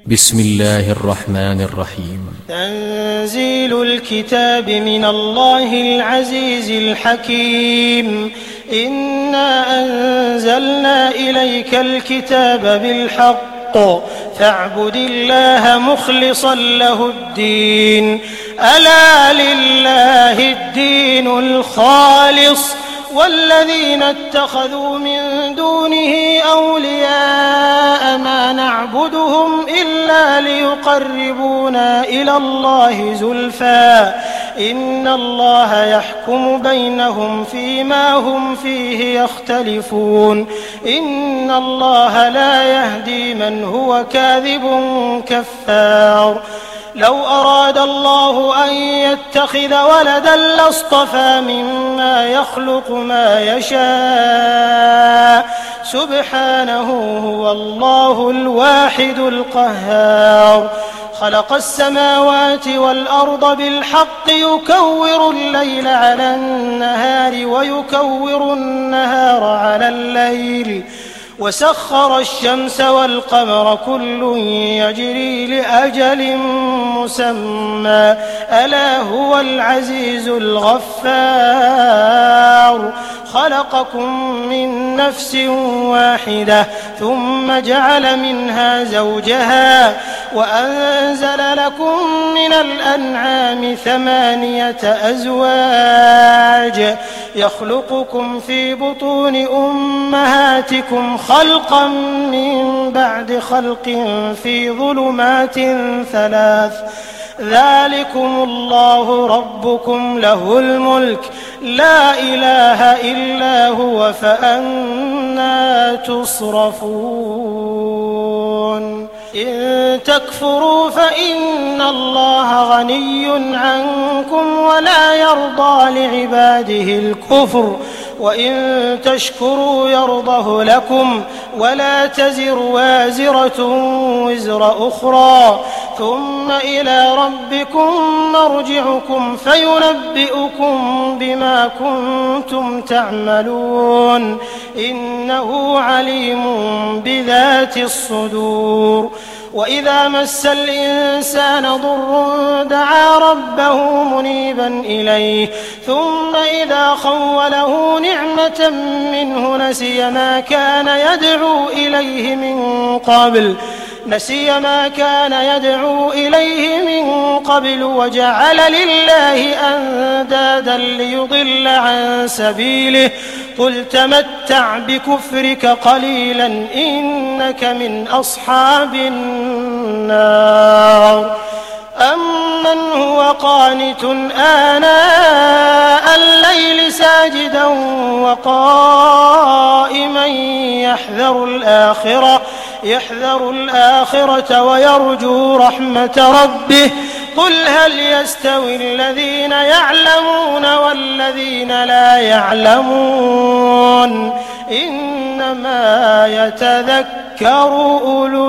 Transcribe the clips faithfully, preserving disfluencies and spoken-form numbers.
بسم الله الرحمن الرحيم. تنزيل الكتاب من الله العزيز الحكيم. إنا أنزلنا إليك الكتاب بالحق فاعبد الله مخلصا له الدين. ألا لله الدين الخالص والذين اتخذوا من دونه أولياء ما نعبدهم إلا ليقربونا إلى الله زلفى إن الله يحكم بينهم فيما هم فيه يختلفون. إن الله لا يهدي من هو كاذب كفار. لو أراد الله أن يتخذ ولدا لاصطفى مما يخلق ما يشاء سبحانه هو الله الواحد القهار. خلق السماوات والأرض بالحق يكور الليل على النهار ويكور النهار على الليل وسخر الشمس والقمر كل يجري لأجل مسمى ألا هو العزيز الغفار. خلقكم من نفس واحدة ثم جعل منها زوجها وأنزل لكم من الأنعام ثمانية أزواج يخلقكم في بطون أمهاتكم خلقا من بعد خلق في ظلمات ثلاث ذلكم الله ربكم له الملك لا إله إلا هو فأنى تصرفون. إن تكفروا فإن الله غني عنكم ولا يرضى لعباده الكفر وإن تشكروا يرضه لكم ولا تزر وازرة وزر أخرى ثم إلى ربكم مرجعكم فينبئكم بما كنتم تعملون إنه عليم بذات الصدور. وإذا مس الإنسان ضر دعا ربه منيبا إليه ثم إذا خوله نعمة منه نسي ما كان يدعو إليه من قبل نسي ما كان يدعو إليه من قبل وجعل لله أندادا ليضل عن سبيله قل تمتع بكفرك قليلا إنك من أصحاب النار. أمن هو قانت آناء الليل ساجدا وقائما يحذر الآخرة يحذر الآخرة ويرجو رحمة ربه قل هل يستوي الذين يعلمون والذين لا يعلمون إنما يتذكر أولو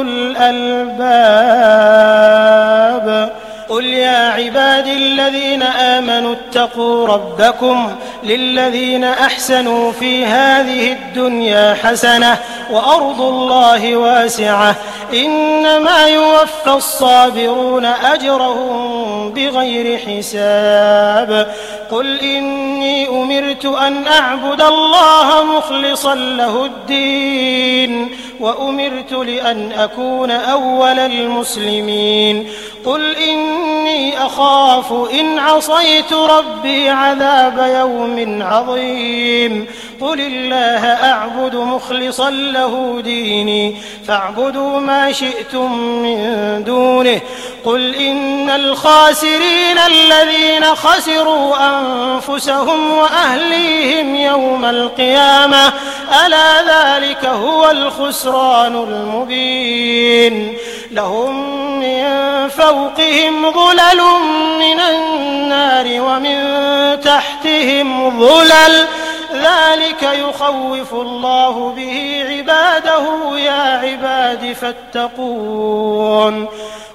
الألباب. قل يا عبادي الذين آمنوا اتقوا ربكم للذين أحسنوا في هذه الدنيا حسنة وأرض الله واسعة إنما يوفى الصابرون أجرهم بغير حساب. قل إني أمرت أن أعبد الله مخلصا له الدين وأمرت لأن أكون أول المسلمين. قل إني أخاف إن عصيت ربي عذاب يوم عظيم. قل الله أعبد مخلصا له ديني فاعبدوا ما شئتم من دونه. قل إن الخاسرين الذين خسروا أنفسهم وأهليهم يوم القيامة ألا ذلك هو الخسران المبين. لهم من فوقهم ظلل من النار ومن تحتهم ظلل ذلك يخوف الله به عباده يا عباد فاتقون.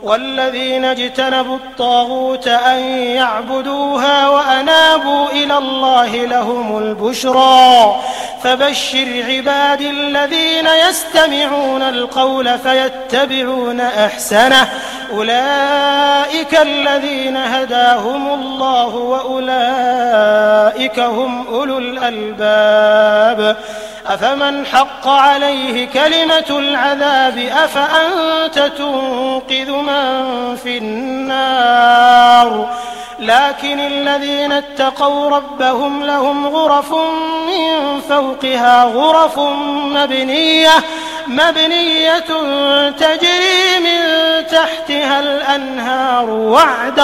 والذين اجتنبوا الطاغوت أن يعبدوها وأنابوا إلى الله لهم البشرى فبشر عبادي الذين يستمعون القول فيتبعون أحسنه أولئك الذين هداهم الله وأولئك هم أولو الألباب أفمن حق عليه كلمة العذاب أفأنت تنقذ من في النار لكن الذين اتقوا ربهم لهم غرف من فوقها غرف مبنية مبنية تجري من تحتها الأنهار وعد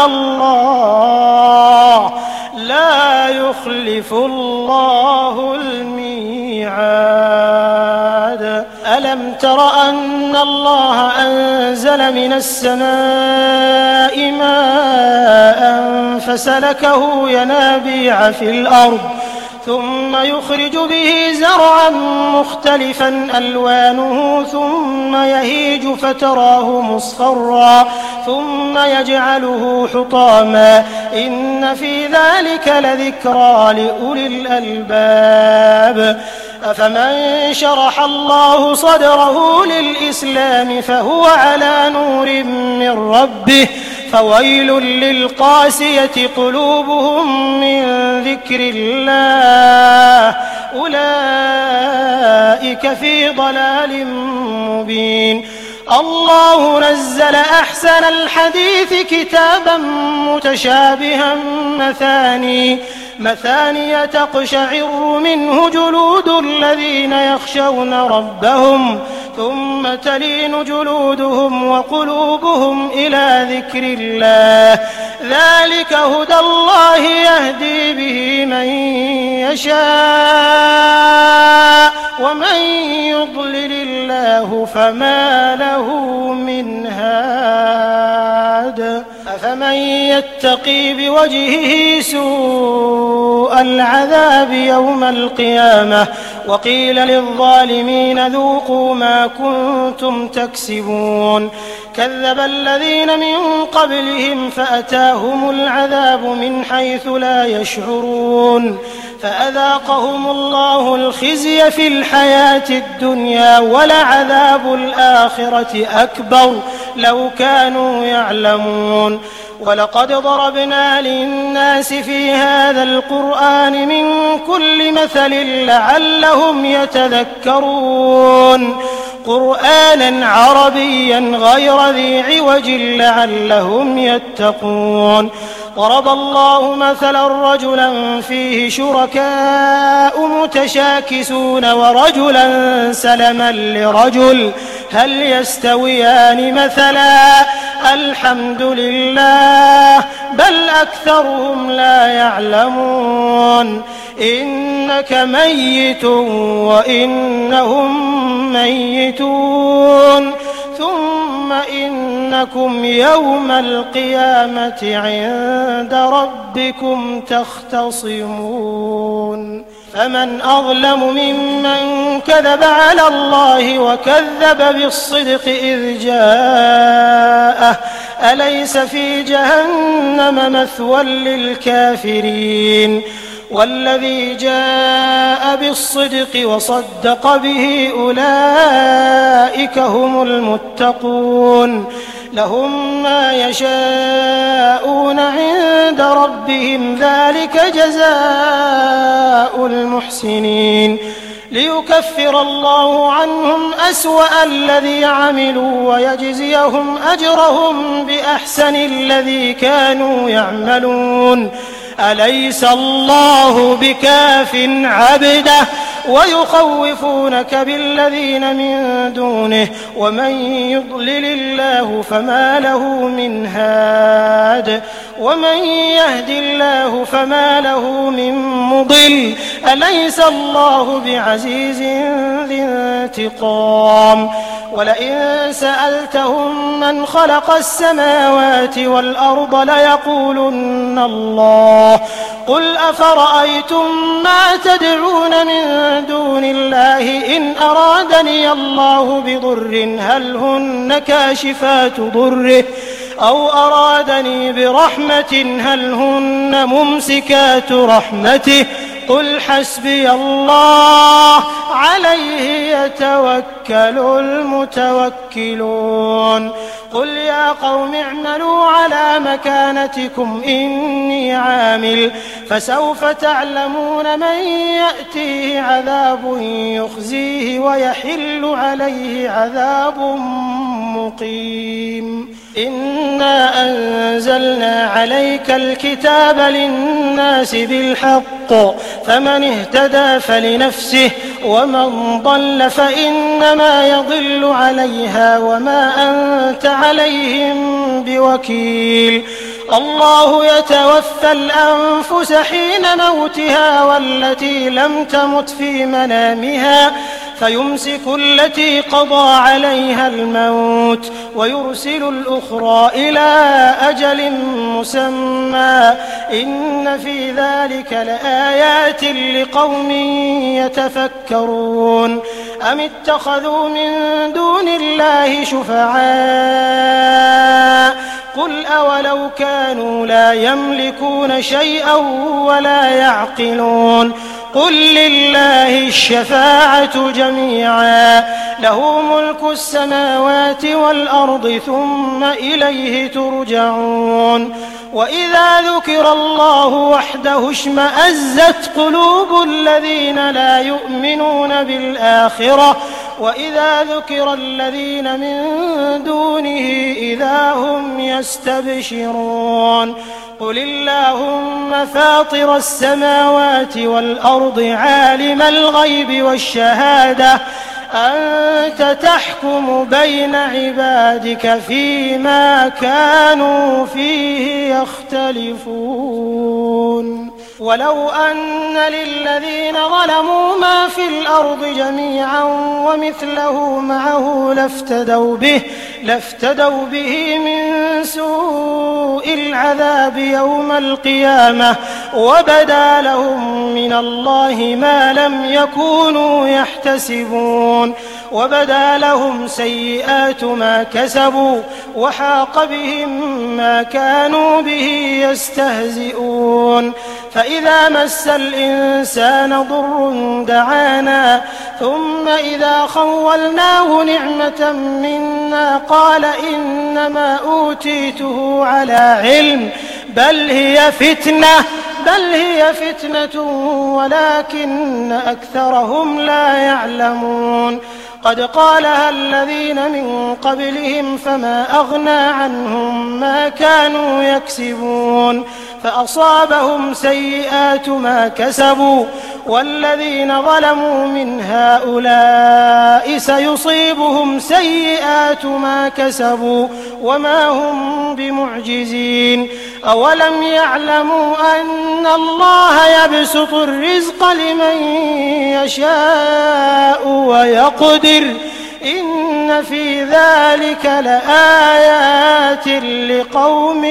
الله لا يخلف الله الميعاد ألم تر أن الله أنزل من السماء ماء فسلكه ينابيع في الأرض ثم يخرج به زرعا مختلفا ألوانه ثم يهيج فتراه مصفرا ثم يجعله حطاما إن في ذلك لذكرى لأولي الألباب أفمن شرح الله صدره للإسلام فهو على نور من ربه فويل للقاسية قلوبهم من ذكر الله أولئك في ضلال مبين الله نزل أحسن الحديث كتابا متشابها مثاني مثانية تقشعر منه جلود الذين يخشون ربهم ثم تلين جلودهم وقلوبهم إلى ذكر الله ذلك هدى الله يهدي به من يشاء ومن يضلل الله فما له من هاد أفمن يتقي بوجهه سوء العذاب يوم القيامة وقيل للظالمين ذوقوا ما كنتم تكسبون كذب الذين من قبلهم فأتاهم العذاب من حيث لا يشعرون فأذاقهم الله الخزي في الحياة الدنيا ولعذاب الآخرة أكبر لو كانوا يعلمون ولقد ضربنا للناس في هذا القرآن من كل مثل لعلهم يتذكرون قرآنا عربيا غير ذي عوج لعلهم يتقون ضرب الله مثلا رجلا فيه شركاء متشاكسون ورجلا سلما لرجل هل يستويان مثلا الحمد لله بل أكثرهم لا يعلمون إنك ميت وإنهم ميتون ثم إنكم يوم القيامة عند ربكم تختصمون فمن أظلم ممن كذب على الله وكذب بالصدق إذ جاءه أليس في جهنم مثوى للكافرين والذي جاء بالصدق وصدق به أولئك هم المتقون لهم ما يشاءون عند ربهم ذلك جزاء المحسنين ليكفر الله عنهم أسوأ الذي عملوا ويجزيهم أجرهم بأحسن الذي كانوا يعملون أليس الله بكاف عبده ويخوفونك بالذين من دونه ومن يضلل الله فما له من هاد ومن يهد الله فما له من مضل أليس الله بعزيز ذي انتقام ولئن سألتهم من من خلق السماوات والأرض ليقولن الله قل أفرأيتم ما تدعون من دون الله إن أرادني الله بضر هل هن كاشفات ضره أو أرادني برحمة هل هن ممسكات رحمته قل حسبي الله عليه يتوكل المتوكلون قل يا قوم اعملوا على مكانتكم إني عامل فسوف تعلمون من يأتيه عذاب يخزيه ويحل عليه عذاب مقيم إنا أنزلنا عليك الكتاب للناس بالحق فمن اهتدى فلنفسه ومن ضل فإنما يضل عليها وما أنت عليهم بوكيل الله يتوفى الأنفس حين موتها والتي لم تمت في منامها فيمسك التي قضى عليها الموت ويرسل الأخرى إلى أجل مسمى إن في ذلك لآيات لقوم يتفكرون أم اتخذوا من دون الله شفعاء قل أولو كانوا لا يملكون شيئا ولا يعقلون قل لله الشفاعة جميعا له ملك السماوات والأرض ثم إليه ترجعون وإذا ذكر الله وحده اشمأزت قلوب الذين لا يؤمنون بالآخرة وإذا ذكر الذين من دونه إذا هم يستبشرون قل اللهم فاطر السماوات والأرض عالم الغيب والشهادة أنت تحكم بين عبادك فيما كانوا فيه يختلفون ولو أن للذين ظلموا ما في الأرض جميعا ومثله معه لافتدوا به لافتدوا به من سوء العذاب يوم القيامة وبدا لهم من الله ما لم يكونوا يحتسبون وبدا لهم سيئات ما كسبوا وحاق بهم ما كانوا به يستهزئون فإذا مس الإنسان ضر دعانا ثم إذا خولناه نعمة منا قال إنما أوتيته على علم بل هي فتنة بل هي فتنة ولكن أكثرهم لا يعلمون قد قالها الذين من قبلهم فما أغنى عنهم ما كانوا يكسبون فأصابهم سيئات ما كسبوا والذين ظلموا من هؤلاء سيصيبهم سيئات ما كسبوا وما هم بمعجزين أولم يعلموا أن الله يبسط الرزق لمن يشاء ويقدر إن في ذلك لآيات لقوم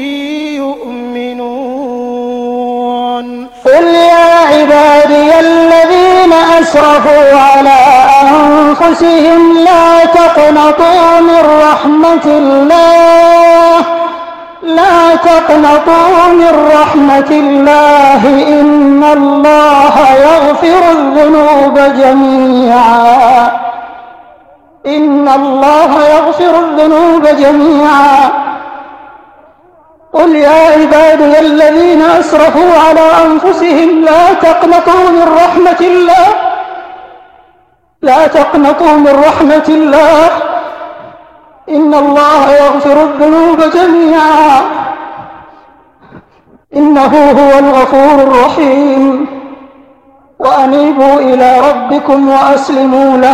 يؤمنون قل يا عبادي الذين أسرفوا على أنفسهم لا تقنطوا من رحمة الله لا تقنطوا من رحمة الله إن الله يغفر الذنوب جميعا إن الله يغفر الذنوب جميعا قل يا عبادي الذين أسرفوا على أنفسهم لا تقنطوا من رحمة الله لا تقنطوا من رحمة الله إن الله يغفر الذنوب جميعا إنه هو الغفور الرحيم وأنيبوا إلى ربكم وأسلموا له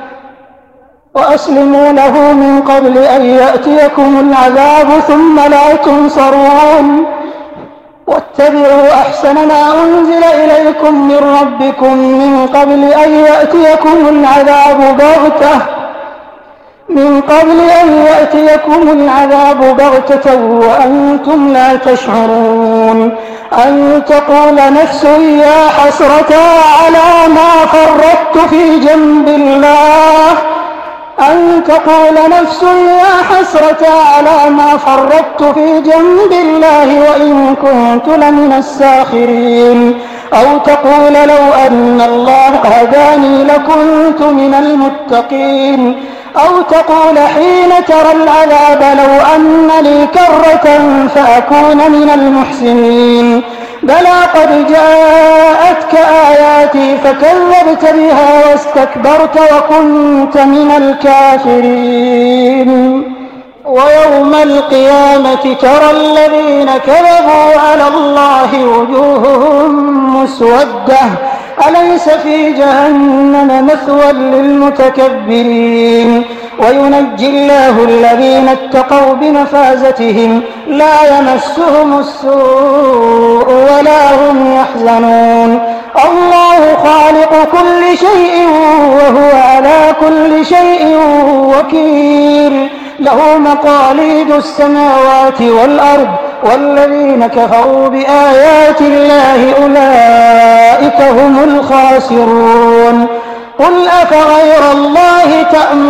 وأسلموا له من قبل أن يأتيكم العذاب ثم لا تنصرون واتبعوا أحسن ما أنزل إليكم من ربكم من قبل أن يأتيكم العذاب بغتة من قبل أن يأتيكم العذاب بغتة وأنتم لا تشعرون أن تقول نفس يا حسرة على ما فرطت في جنب الله أن تقول نفس يا حسرة على ما فرطت في جنب الله وإن كنت لمن الساخرين أو تقول لو أن الله هداني لكنت من المتقين أو تقول حين ترى العذاب لو أن لي كرة فأكون من المحسنين بلى قد جاءتك آياتي فكذبت بها واستكبرت وكنت من الكافرين ويوم القيامة ترى الذين كذبوا على الله وجوههم مسودة أليس في جهنم مثوى للمتكبرين وينجي الله الذين اتقوا بمفازتهم لا يمسهم السوء ولا هم يحزنون الله خالق كل شيء وهو على كل شيء وكيل له مقاليد السماوات والأرض والذين كفروا بآيات الله أولئك هم الخاسرون قل أفغير الله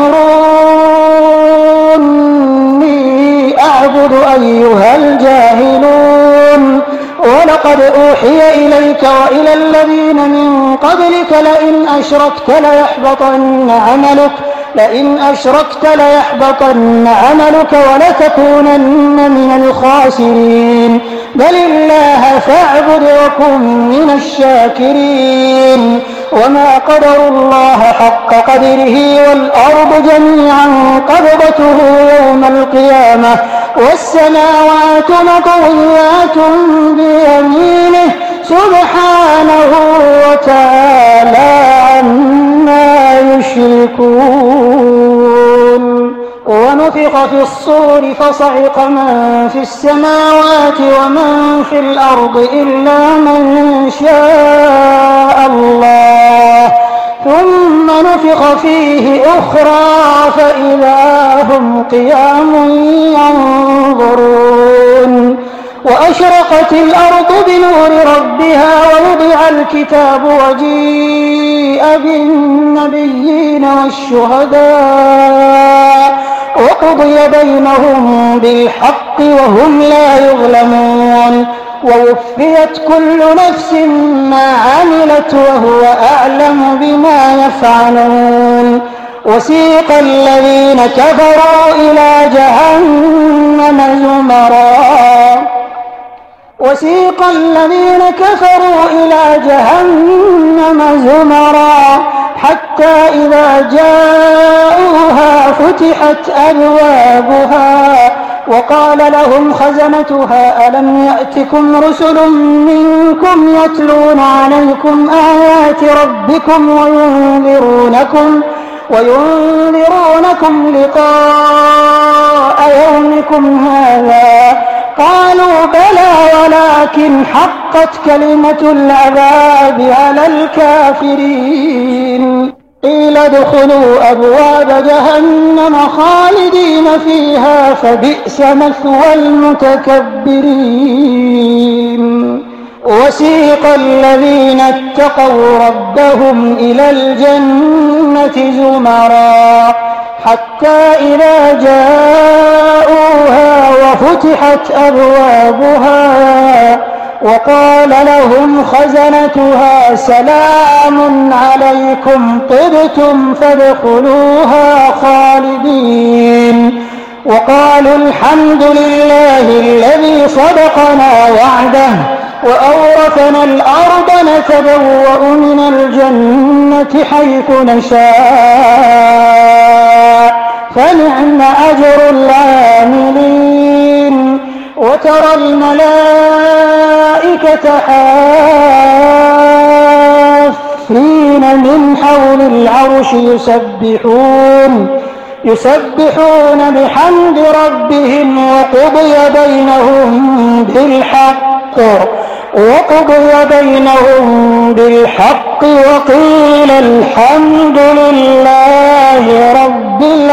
تأمروني أعبد أيها الجاهلون ولقد أوحي إليك وإلى الذين من قبلك لئن أشركت ليحبطن عملك لئن أشركت ليحبطن عملك ولتكونن من الخاسرين بل الله فاعبد وكن من الشاكرين وما قدروا الله حق قدره والأرض جميعا قبضته يوم القيامة والسماوات مطويات بيمينه سبحانه وتعالى عما يشركون ونفخ في الصور فصعق من في السماوات ومن في الأرض إلا من شاء الله ثم نفخ فيه أخرى فإذا هم قيام ينظرون وأشرقت الأرض بنور ربها ووضع الكتاب وجيء بالنبيين والشهداء وقضي بينهم بالحق وهم لا يظلمون ووفيت كل نفس ما عملت وهو أعلم بما يفعلون وسيق الذين كفروا إلى جهنم زمرا وسيق الذين كفروا إلى جهنم زمرا حتى إذا جاءوها فتحت أبوابها وقال لهم خزنتها ألم يأتكم رسل منكم يتلون عليكم آيات ربكم وينذرونكم وينذرونكم لقاء يومكم هذا قالوا بلى ولكن حقت كلمة العذاب على الكافرين قيل ادخلوا أبواب جهنم خالدين فيها فبئس مثوى المتكبرين وسيق الذين اتقوا ربهم إلى الجنة زمرا حتى إذا جاءوها وفتحت أبوابها وقال لهم خزنتها سلام عليكم طبتم فادخلوها خالدين وقالوا الحمد لله الذي صدقنا وعده وأورثنا الأرض نتبوأ من الجنة حيث نشاء فنعم أجر العاملين وترى الملائكة حافين من حول العرش يسبحون يسبحون بحمد ربهم وقضي بينهم بالحق وقضي بينهم بالحق وقيل الحمد لله رب العالمين.